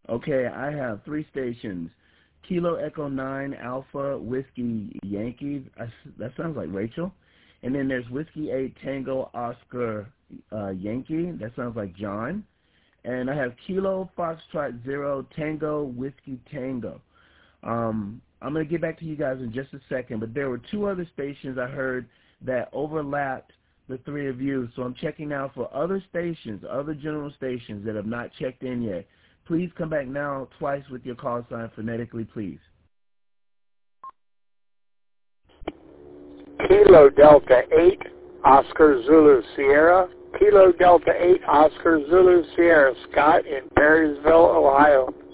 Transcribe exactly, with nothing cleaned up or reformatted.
Okay, I have three stations. Kilo Echo nine Alpha Whiskey Yankee. I, that sounds like Rachel. And then there's Whiskey eight Tango Oscar uh, Yankee. That sounds like John. And I have Kilo Foxtrot zero Tango Whiskey Tango. Um, I'm going to get back to you guys in just a second, but there were two other stations I heard that overlapped the three of you, so I'm checking now for other stations, other general stations that have not checked in yet. Please come back now twice with your call sign phonetically, please. Kilo Delta eight, Oscar Zulu Sierra. Kilo Delta eight, Oscar Zulu Sierra. Scott in Perrysville, Ohio.